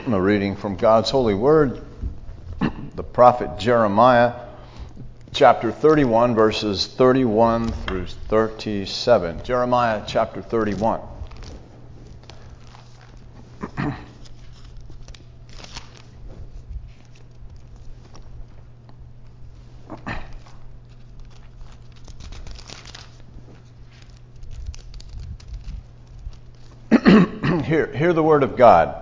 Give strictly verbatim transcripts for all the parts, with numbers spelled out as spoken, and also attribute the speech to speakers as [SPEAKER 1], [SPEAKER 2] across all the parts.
[SPEAKER 1] A reading from God's holy word, the prophet Jeremiah, chapter thirty-one, verses thirty-one through thirty-seven. Jeremiah chapter thirty-one. Hear, hear the word of God.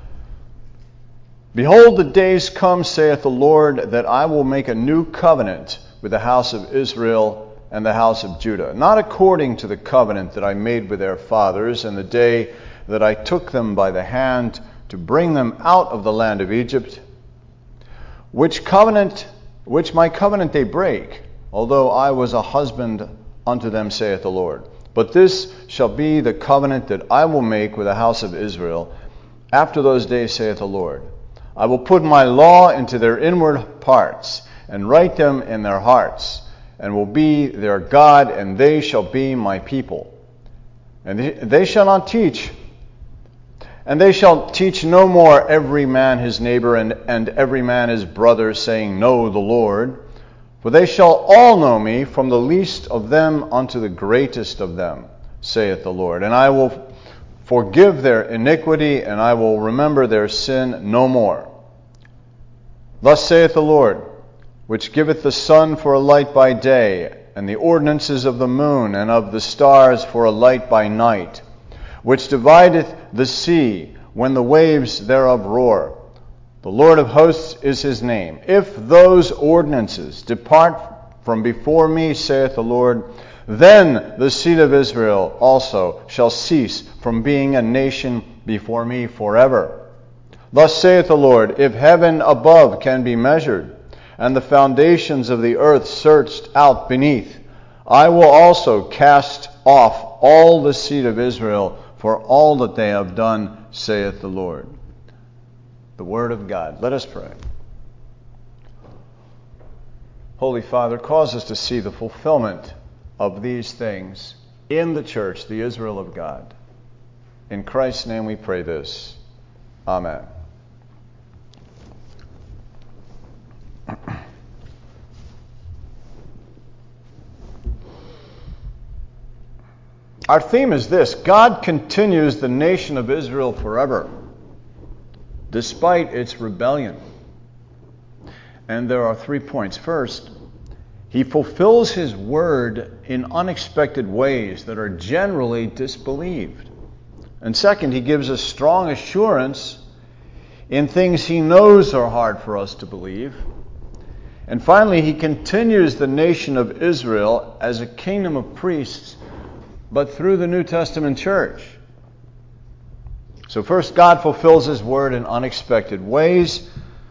[SPEAKER 1] Behold, the days come, saith the Lord, that I will make a new covenant with the house of Israel and the house of Judah, not according to the covenant that I made with their fathers in the day that I took them by the hand to bring them out of the land of Egypt, which covenant, which my covenant they break, although I was a husband unto them, saith the Lord. But this shall be the covenant that I will make with the house of Israel after those days, saith the Lord. I will put my law into their inward parts, and write them in their hearts, and will be their God, and they shall be my people. And they shall not teach, and they shall teach no more every man his neighbor, and, and every man his brother, saying, Know the Lord. For they shall all know me, from the least of them unto the greatest of them, saith the Lord. And I will forgive their iniquity, and I will remember their sin no more. Thus saith the Lord, which giveth the sun for a light by day, and the ordinances of the moon and of the stars for a light by night, which divideth the sea when the waves thereof roar. The Lord of hosts is his name. If those ordinances depart from before me, saith the Lord, then the seed of Israel also shall cease from being a nation before me forever. Thus saith the Lord, if heaven above can be measured, and the foundations of the earth searched out beneath, I will also cast off all the seed of Israel for all that they have done, saith the Lord. The word of God. Let us pray. Holy Father, cause us to see the fulfillment of these things in the church, the Israel of God. In Christ's name we pray this. Amen. Our theme is this: God continues the nation of Israel forever, despite its rebellion. And there are three points. First, he fulfills his word in unexpected ways that are generally disbelieved. And second, he gives us strong assurance in things he knows are hard for us to believe. And finally, he continues the nation of Israel as a kingdom of priests, but through the New Testament church. So first, God fulfills his word in unexpected ways.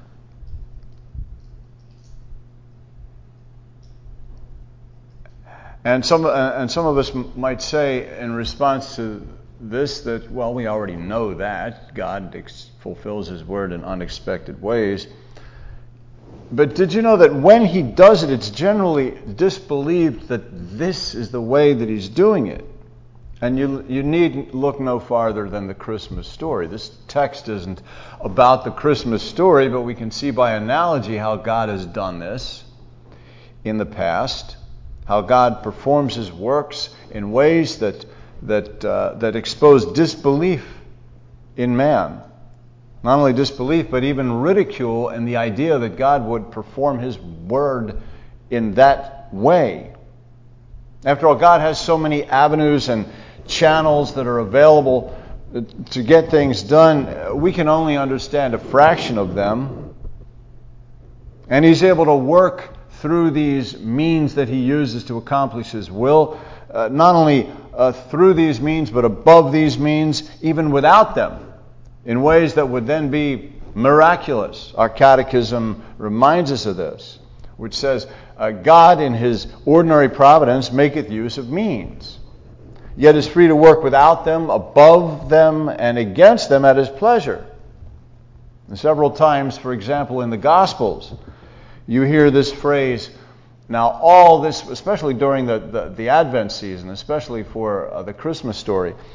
[SPEAKER 1] And some, and some of us might say in response to this that, well, we already know that. God ex- fulfills his word in unexpected ways. But did you know that when he does it, it's generally disbelieved that this is the way that he's doing it? And you you need look no farther than the Christmas story. This text isn't about the Christmas story, but we can see by analogy how God has done this in the past, how God performs his works in ways that that uh, that expose disbelief in man. Not only disbelief, but even ridicule and the idea that God would perform his word in that way. After all, God has so many avenues and channels that are available to get things done. We can only understand a fraction of them. And he's able to work through these means that he uses to accomplish his will, uh, not only uh, through these means, but above these means, even without them, in ways that would then be miraculous. Our catechism reminds us of this, which says, uh, God in his ordinary providence maketh use of means, yet is free to work without them, above them, and against them at his pleasure. And several times, for example, in the Gospels, you hear this phrase. Now, all this, especially during the, the, the Advent season, especially for uh, the Christmas story,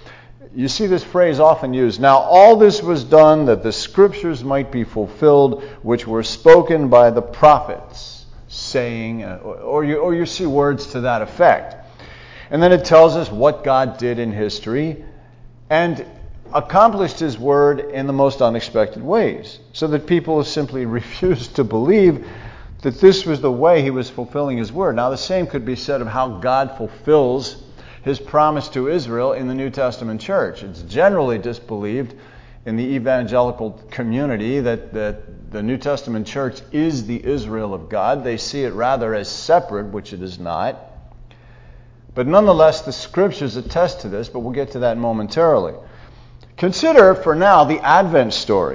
[SPEAKER 1] You see this phrase often used. Now all this was done that the scriptures might be fulfilled, which were spoken by the prophets, saying, or you, or you see words to that effect. And then it tells us what God did in history and accomplished his word in the most unexpected ways, so that people simply refused to believe that this was the way he was fulfilling his word. Now the same could be said of how God fulfills his promise to Israel in the New Testament church. It's generally disbelieved in the evangelical community that, that the New Testament church is the Israel of God. They see it rather as separate, which it is not. But nonetheless, the scriptures attest to this, but we'll get to that momentarily. Consider, for now, the Advent story.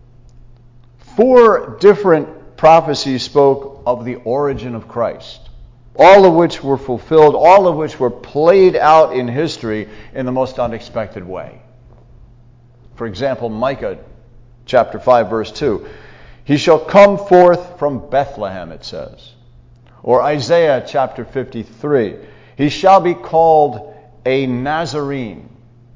[SPEAKER 1] Four different prophecies spoke of the origin of Christ, all of which were fulfilled, all of which were played out in history in the most unexpected way. For example, Micah chapter five, verse two. He shall come forth from Bethlehem, it says. Or Isaiah chapter fifty-three. He shall be called a Nazarene.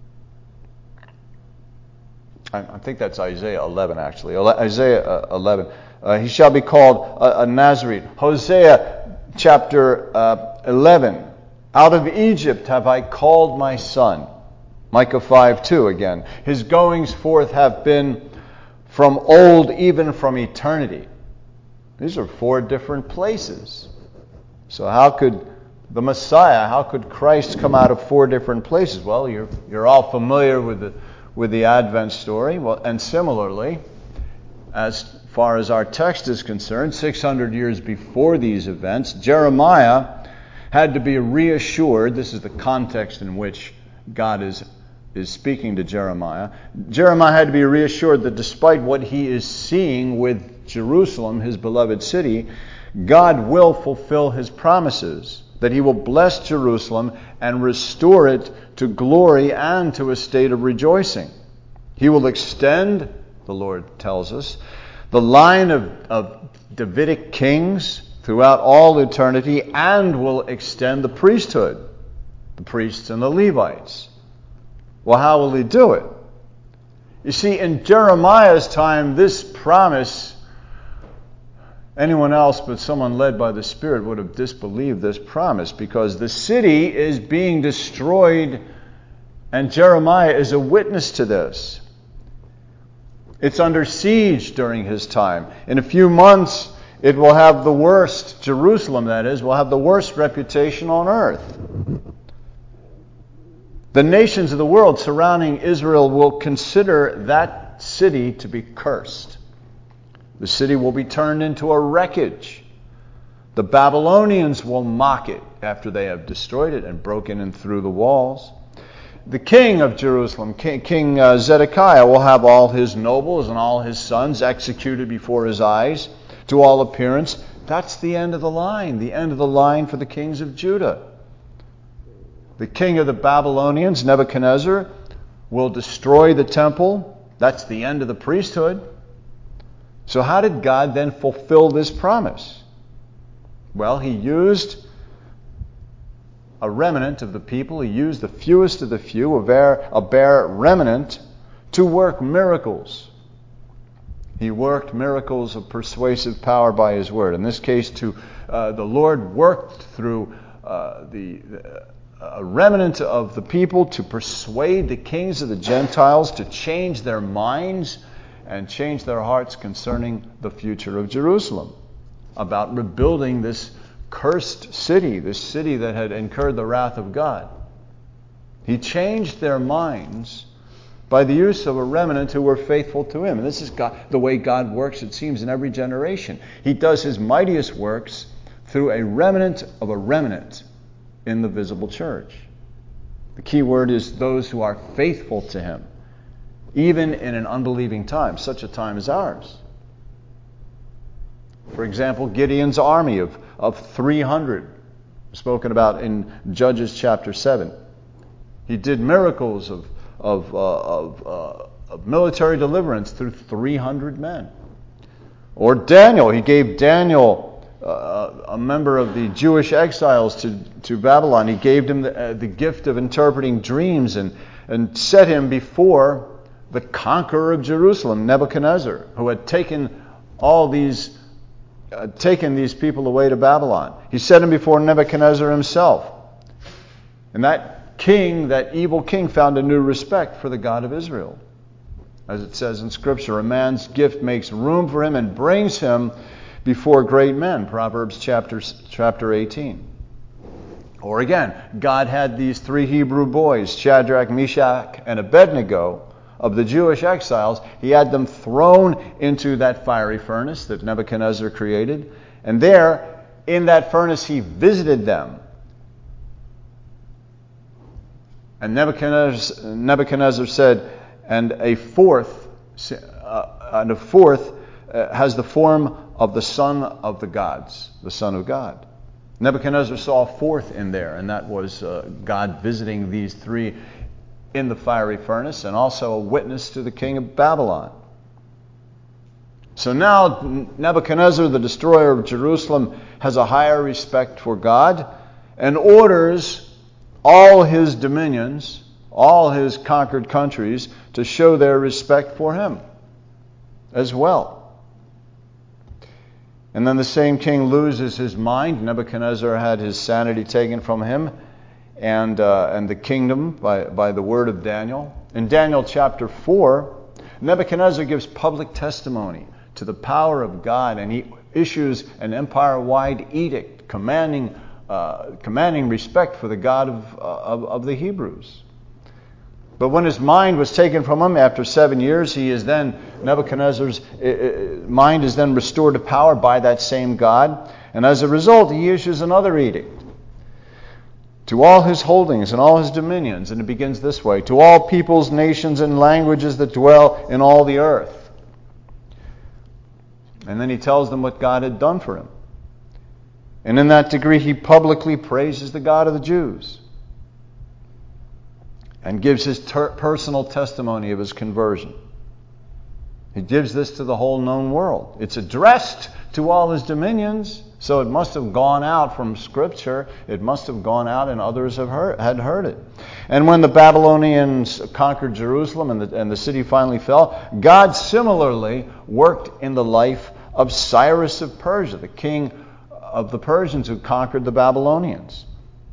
[SPEAKER 1] I think that's Isaiah eleven, actually. Isaiah eleven. Uh, he shall be called a, a Nazarene. Hosea chapter uh, eleven. Out of Egypt have I called my son. Micah five two again. His goings forth have been from old, even from eternity. These are four different places. So how could the Messiah, how could Christ come out of four different places? Well, you're you're all familiar with the with the Advent story. Well, and similarly, as far as our text is concerned, six hundred years before these events, Jeremiah had to be reassured. This is the context in which God is is speaking to Jeremiah. Jeremiah had to be reassured that despite what he is seeing with Jerusalem, his beloved city, God will fulfill his promises, that he will bless Jerusalem and restore it to glory and to a state of rejoicing. He will extend, the Lord tells us, the line of, of Davidic kings throughout all eternity, and will extend the priesthood, the priests and the Levites. Well, how will he do it? You see, in Jeremiah's time, this promise, anyone else but someone led by the Spirit would have disbelieved this promise, because the city is being destroyed, and Jeremiah is a witness to this. It's under siege during his time. In a few months, it will have the worst, Jerusalem that is, will have the worst reputation on earth. The nations of the world surrounding Israel will consider that city to be cursed. The city will be turned into a wreckage. The Babylonians will mock it after they have destroyed it and broken in through the walls. The king of Jerusalem, King, king uh, Zedekiah, will have all his nobles and all his sons executed before his eyes. To all appearance, that's the end of the line, the end of the line for the kings of Judah. The king of the Babylonians, Nebuchadnezzar, will destroy the temple. That's the end of the priesthood. So how did God then fulfill this promise? Well, he used a remnant of the people. He used the fewest of the few, a bare, a bare remnant, to work miracles. He worked miracles of persuasive power by his word. In this case, to uh, the Lord worked through uh, the... the a remnant of the people to persuade the kings of the Gentiles to change their minds and change their hearts concerning the future of Jerusalem, about rebuilding this cursed city, this city that had incurred the wrath of God. He changed their minds by the use of a remnant who were faithful to him. And this is God, the way God works, it seems, in every generation. He does his mightiest works through a remnant of a remnant in the visible church. The key word is those who are faithful to him, even in an unbelieving time, such a time as ours. For example, Gideon's army of, of three hundred, spoken about in Judges chapter seven. He did miracles of, of, uh, of, uh, of military deliverance through three hundred men. Or Daniel, he gave Daniel, Uh, a member of the Jewish exiles to, to Babylon. He gave him the, uh, the gift of interpreting dreams and, and set him before the conqueror of Jerusalem, Nebuchadnezzar, who had taken all these uh, taken these people away to Babylon. He set him before Nebuchadnezzar himself. And that king, that evil king, found a new respect for the God of Israel. As it says in Scripture, a man's gift makes room for him and brings him before great men. Proverbs chapter, chapter eighteen. Or again, God had these three Hebrew boys, Shadrach, Meshach, and Abednego, of the Jewish exiles. He had them thrown into that fiery furnace that Nebuchadnezzar created. And there, in that furnace, he visited them. And Nebuchadnezzar, Nebuchadnezzar said, and a fourth, uh, and a fourth uh, has the form of the Son of the gods, the Son of God. Nebuchadnezzar saw a fourth in there, and that was uh, God visiting these three in the fiery furnace, and also a witness to the king of Babylon. So now Nebuchadnezzar, the destroyer of Jerusalem, has a higher respect for God and orders all his dominions, all his conquered countries, to show their respect for him as well. And then the same king loses his mind. Nebuchadnezzar had his sanity taken from him, and uh, and the kingdom by, by the word of Daniel. In Daniel chapter four, Nebuchadnezzar gives public testimony to the power of God, and he issues an empire-wide edict commanding uh, commanding respect for the God of, uh, of of the Hebrews. But when his mind was taken from him after seven years, he is then Nebuchadnezzar's uh, mind is then restored to power by that same God, and as a result, he issues another edict to all his holdings and all his dominions. And it begins this way: to all peoples, nations, and languages that dwell in all the earth. And then he tells them what God had done for him. And in that degree, he publicly praises the God of the Jews and gives his ter- personal testimony of his conversion. He gives this to the whole known world. It's addressed to all his dominions, so it must have gone out from Scripture. It must have gone out, and others have heard, had heard it. And when the Babylonians conquered Jerusalem and the, and the city finally fell, God similarly worked in the life of Cyrus of Persia, the king of the Persians who conquered the Babylonians.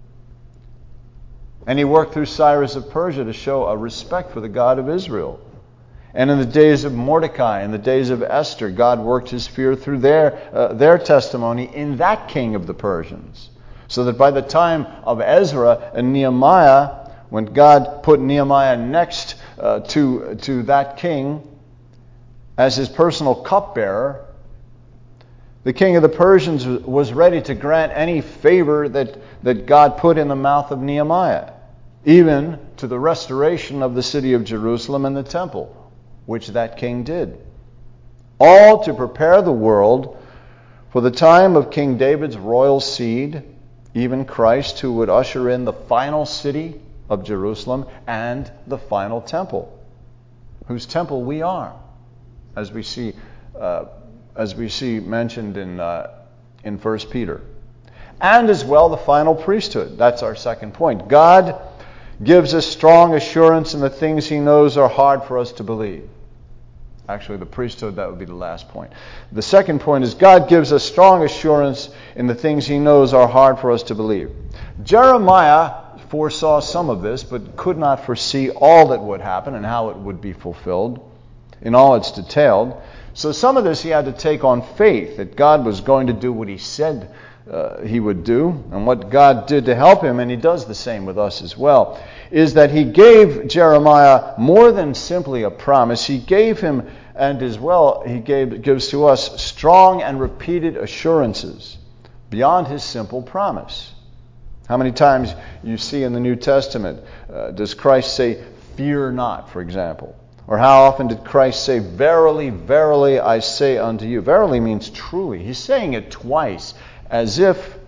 [SPEAKER 1] And he worked through Cyrus of Persia to show a respect for the God of Israel. And in the days of Mordecai, in the days of Esther, God worked his fear through their uh, their testimony in that king of the Persians. So that by the time of Ezra and Nehemiah, when God put Nehemiah next uh, to, to that king as his personal cupbearer, the king of the Persians was ready to grant any favor that, that God put in the mouth of Nehemiah, even to the restoration of the city of Jerusalem and the temple, which that king did. All to prepare the world for the time of King David's royal seed, even Christ, who would usher in the final city of Jerusalem and the final temple, whose temple we are, as we see uh, as we see mentioned in uh, in First Peter. And as well the final priesthood. That's our second point. God gives us strong assurance in the things he knows are hard for us to believe. Actually, the priesthood, that would be the last point. The second point is God gives us strong assurance in the things he knows are hard for us to believe. Jeremiah foresaw some of this, but could not foresee all that would happen and how it would be fulfilled in all its detail. So some of this he had to take on faith, that God was going to do what he said uh, he would do, and what God did to help him, and he does the same with us as well, is that he gave Jeremiah more than simply a promise. He gave him, and as well, he gave gives to us strong and repeated assurances beyond his simple promise. How many times you see in the New Testament, uh, does Christ say, "Fear not," for example? Or how often did Christ say, "Verily, verily, I say unto you"? Verily means truly. He's saying it twice, as if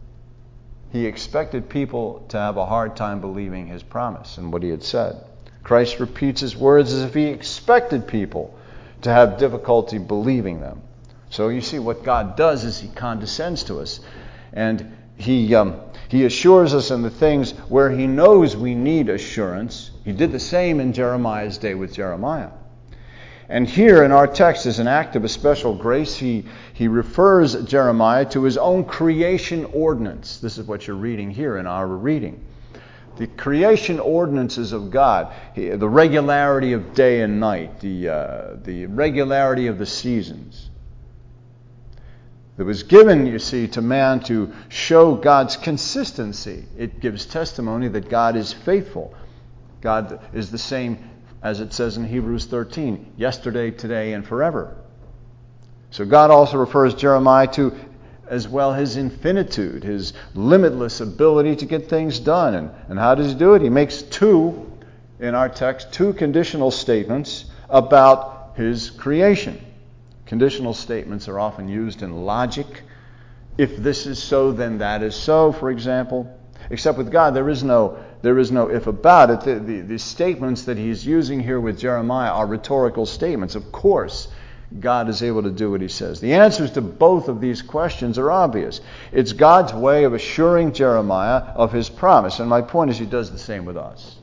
[SPEAKER 1] he expected people to have a hard time believing his promise and what he had said. Christ repeats his words as if he expected people to have difficulty believing them. So you see, what God does is he condescends to us. And he um, he assures us in the things where he knows we need assurance. He did the same in Jeremiah's day with Jeremiah. And here in our text, as an act of a special grace, he, he refers Jeremiah to his own creation ordinance. This is what you're reading here in our reading. The creation ordinances of God, the regularity of day and night, the, uh, the regularity of the seasons. It was given, you see, to man to show God's consistency. It gives testimony that God is faithful. God is the same, as it says in Hebrews thirteen, yesterday, today, and forever. So God also refers Jeremiah to, as well, his infinitude, his limitless ability to get things done. And, and how does he do it? He makes two, in our text, two conditional statements about his creation. Conditional statements are often used in logic. If this is so, then that is so, for example. Except with God, there is no there is no if about it. The, the, the statements that he's using here with Jeremiah are rhetorical statements. Of course, God is able to do what he says. The answers to both of these questions are obvious. It's God's way of assuring Jeremiah of his promise. And my point is, he does the same with us.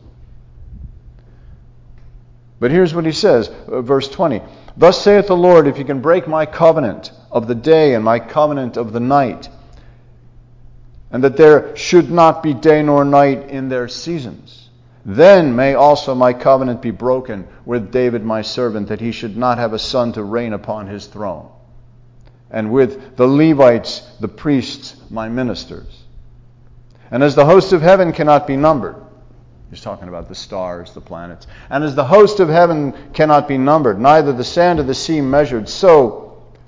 [SPEAKER 1] But here's what he says, verse twenty. Thus saith the Lord, if you can break my covenant of the day and my covenant of the night, and that there should not be day nor night in their seasons, then may also my covenant be broken with David my servant, that he should not have a son to reign upon his throne, and with the Levites, the priests, my ministers. And as the host of heaven cannot be numbered, he's talking about the stars, the planets. And as the host of heaven cannot be numbered, neither the sand of the sea measured, so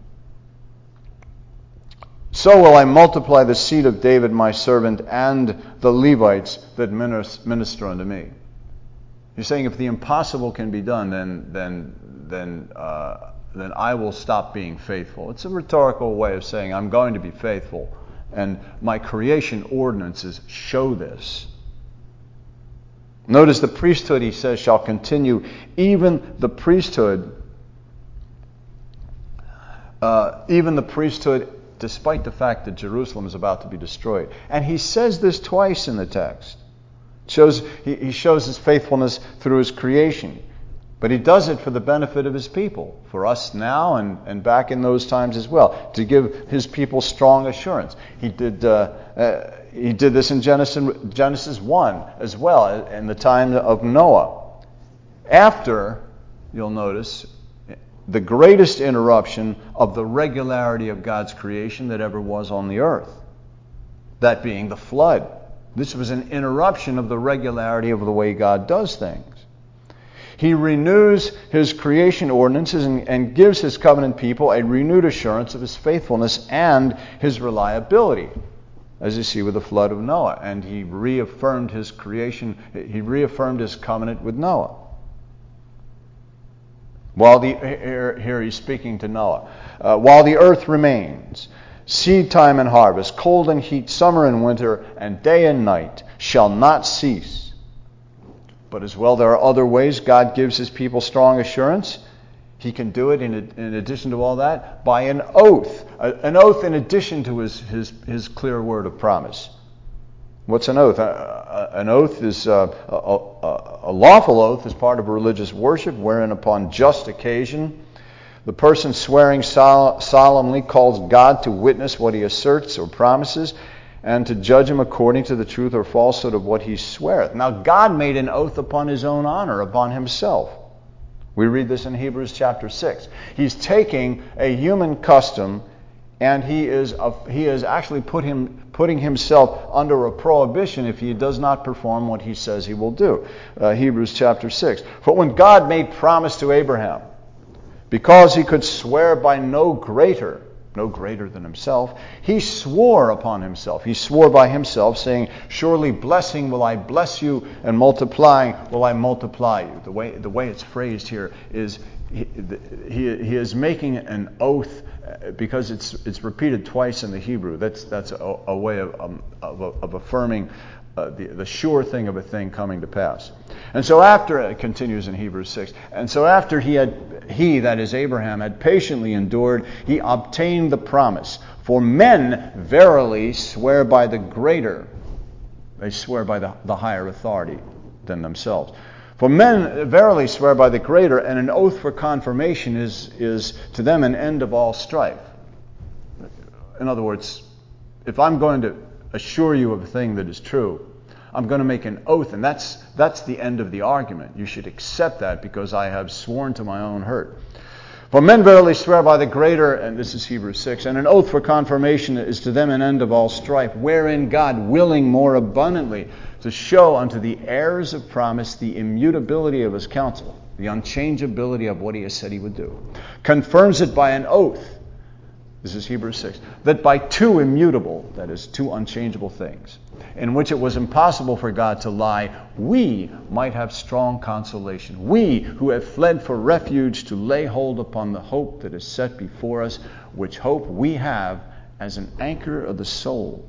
[SPEAKER 1] so will I multiply the seed of David my servant and the Levites that minister unto me. He's saying if the impossible can be done, then then then uh, then I will stop being faithful. It's a rhetorical way of saying I'm going to be faithful, and my creation ordinances show this. Notice the priesthood, he says, shall continue. Even the priesthood, uh, even the priesthood, despite the fact that Jerusalem is about to be destroyed. And he says this twice in the text. Shows he, he shows his faithfulness through his creation. But he does it for the benefit of his people, for us now and, and back in those times as well, to give his people strong assurance. He did uh, uh, he did this in Genesis, Genesis one as well, in the time of Noah. After, you'll notice, the greatest interruption of the regularity of God's creation that ever was on the earth, that being the flood. This was an interruption of the regularity of the way God does things. He renews his creation ordinances and, and gives his covenant people a renewed assurance of his faithfulness and his reliability, as you see with the flood of Noah. And he reaffirmed his creation, he reaffirmed his covenant with Noah. While the here, here he's speaking to Noah. Uh, while the earth remains, seed time and harvest, cold and heat, summer and winter, and day and night shall not cease. But as well, there are other ways God gives his people strong assurance. He can do it in, in addition to all that by an oath. A, an oath in addition to his, his, his clear word of promise. What's an oath? Uh, an oath is uh, a, a, a lawful oath is part of religious worship, wherein upon just occasion the person swearing sol- solemnly calls God to witness what he asserts or promises, and to judge him according to the truth or falsehood of what he sweareth. Now God made an oath upon his own honor, upon himself. We read this in Hebrews chapter six. He's taking a human custom, and he is a, he is actually put him putting himself under a prohibition if he does not perform what he says he will do. Uh, Hebrews chapter six. For when God made promise to Abraham, because he could swear by no greater, no greater than himself, he swore upon himself. He swore by himself, saying, surely blessing will I bless you, and multiplying will I multiply you. The way the way it's phrased here is he, he, he is making an oath, because it's it's repeated twice in the Hebrew. That's that's a, a way of um, of, of affirming uh, the the sure thing of a thing coming to pass. And so after it continues in Hebrews six. And so after he had he that is Abraham had patiently endured, he obtained the promise. For men verily swear by the greater; they swear by the, the higher authority than themselves. For men verily swear by the greater, and an oath for confirmation is, is to them an end of all strife. In other words, if I'm going to assure you of a thing that is true, I'm going to make an oath, and that's that's the end of the argument. You should accept that because I have sworn to my own hurt. For men verily swear by the greater, and this is Hebrews six, and an oath for confirmation is to them an end of all strife, wherein God, willing more abundantly to show unto the heirs of promise the immutability of his counsel, the unchangeability of what he has said he would do, confirms it by an oath, this is Hebrews six, that by two immutable, that is, two unchangeable things, in which it was impossible for God to lie, we might have strong consolation. We who have fled for refuge to lay hold upon the hope that is set before us, which hope we have as an anchor of the soul.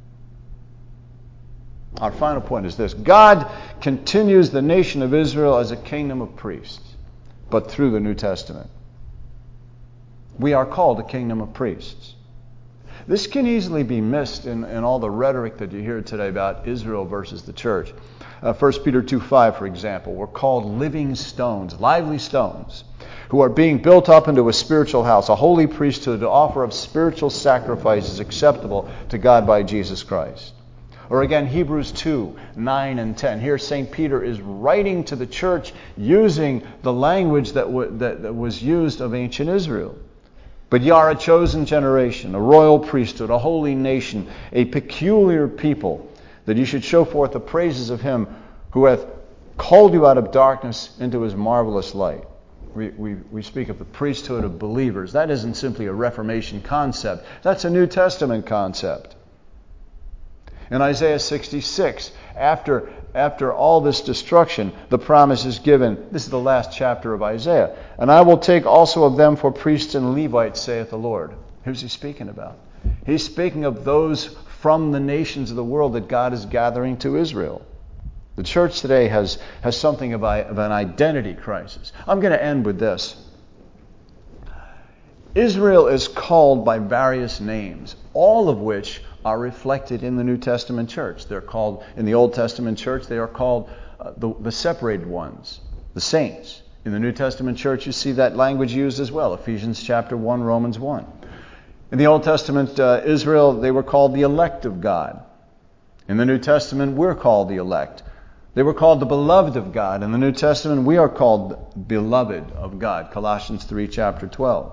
[SPEAKER 1] Our final point is this. God continues the nation of Israel as a kingdom of priests, but through the New Testament. We are called a kingdom of priests. This can easily be missed in, in all the rhetoric that you hear today about Israel versus the church. Uh, First Peter two five, for example, we're called living stones, lively stones, who are being built up into a spiritual house, a holy priesthood to offer up spiritual sacrifices acceptable to God by Jesus Christ. Or again, Hebrews two nine and ten. Here Saint Peter is writing to the church using the language that, w- that, that was used of ancient Israel. But ye are a chosen generation, a royal priesthood, a holy nation, a peculiar people, that you should show forth the praises of him who hath called you out of darkness into his marvelous light. We, we, we speak of the priesthood of believers. That isn't simply a Reformation concept. That's a New Testament concept. In Isaiah sixty-six, after, after all this destruction, the promise is given. This is the last chapter of Isaiah. And I will take also of them for priests and Levites, saith the Lord. Who's he speaking about? He's speaking of those from the nations of the world that God is gathering to Israel. The church today has, has something of, a, of an identity crisis. I'm going to end with this. Israel is called by various names, all of which are reflected in the New Testament church. They're called, in the Old Testament church, they are called uh, the, the separated ones, the saints. In the New Testament church, you see that language used as well, Ephesians chapter one, Romans one. In the Old Testament, uh, Israel, they were called the elect of God. In the New Testament, we're called the elect. They were called the beloved of God. In the New Testament, we are called beloved of God, Colossians three, chapter twelve.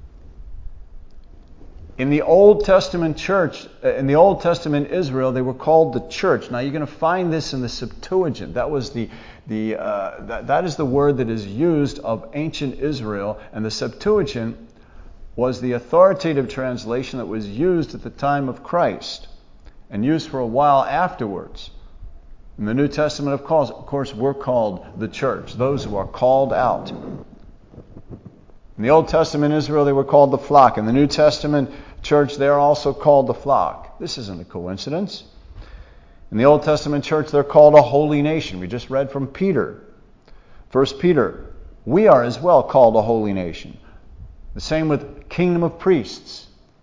[SPEAKER 1] In the Old Testament church, in the Old Testament Israel, they were called the church. Now you're going to find this in the Septuagint. That was the the uh, that, that is the word that is used of ancient Israel, and the Septuagint was the authoritative translation that was used at the time of Christ and used for a while afterwards. In the New Testament, of course, of course, we're called the church, those who are called out. In the Old Testament Israel, they were called the flock. In the New Testament church, they are also called the flock. This isn't a coincidence. In the Old Testament church, they're called a holy nation. We just read from Peter. First Peter, we are as well called a holy nation. The same with kingdom of priests.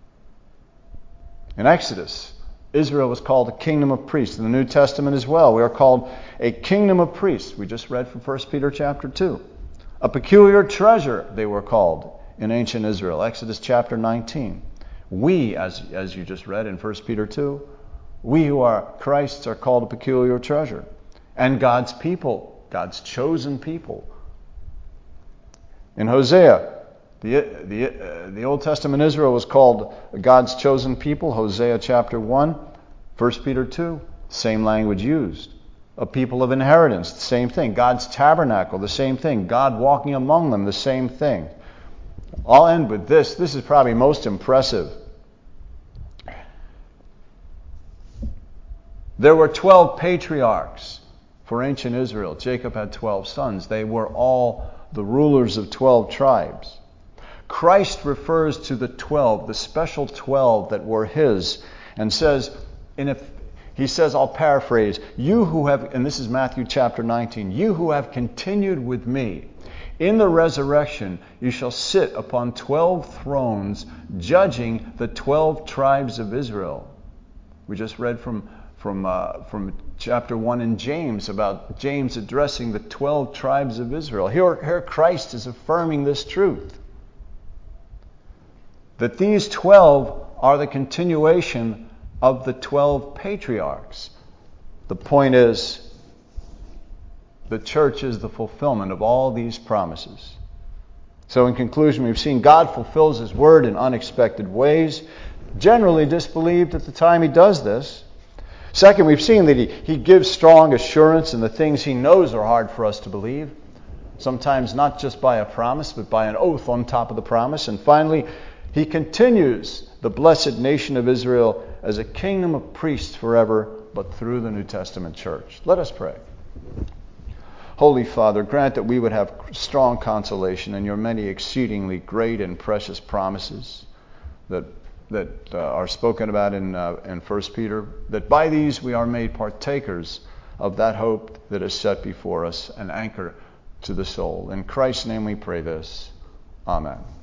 [SPEAKER 1] In Exodus, Israel was called a kingdom of priests. In the New Testament as well, we are called a kingdom of priests. We just read from First Peter chapter two. A peculiar treasure, they were called in ancient Israel. Exodus chapter nineteen. We, as, as you just read in First Peter two, we who are Christ's are called a peculiar treasure. And God's people, God's chosen people. In Hosea, the, the, uh, the Old Testament Israel was called God's chosen people. Hosea chapter one, First Peter two, same language used. A people of inheritance, the same thing. God's tabernacle, the same thing. God walking among them, the same thing. I'll end with this. This is probably most impressive. There were twelve patriarchs for ancient Israel. Jacob had twelve sons. They were all the rulers of twelve tribes. Christ refers to the twelve, the special twelve that were his, and says, in a He says, I'll paraphrase, you who have, and this is Matthew chapter nineteen, you who have continued with me, in the resurrection you shall sit upon twelve thrones, judging the twelve tribes of Israel. We just read from from uh, from chapter one in James, about James addressing the twelve tribes of Israel. Here, here Christ is affirming this truth, that these twelve are the continuation of the twelve patriarchs. The point is, the church is the fulfillment of all these promises. So in conclusion, we've seen God fulfills His word in unexpected ways, generally disbelieved at the time He does this. Second, we've seen that he, he gives strong assurance in the things He knows are hard for us to believe, sometimes not just by a promise, but by an oath on top of the promise. And finally, He continues the blessed nation of Israel as a kingdom of priests forever, but through the New Testament church. Let us pray. Holy Father, grant that we would have strong consolation in Your many exceedingly great and precious promises that that uh, are spoken about in uh, in First Peter, that by these we are made partakers of that hope that is set before us, an anchor to the soul. In Christ's name we pray this. Amen.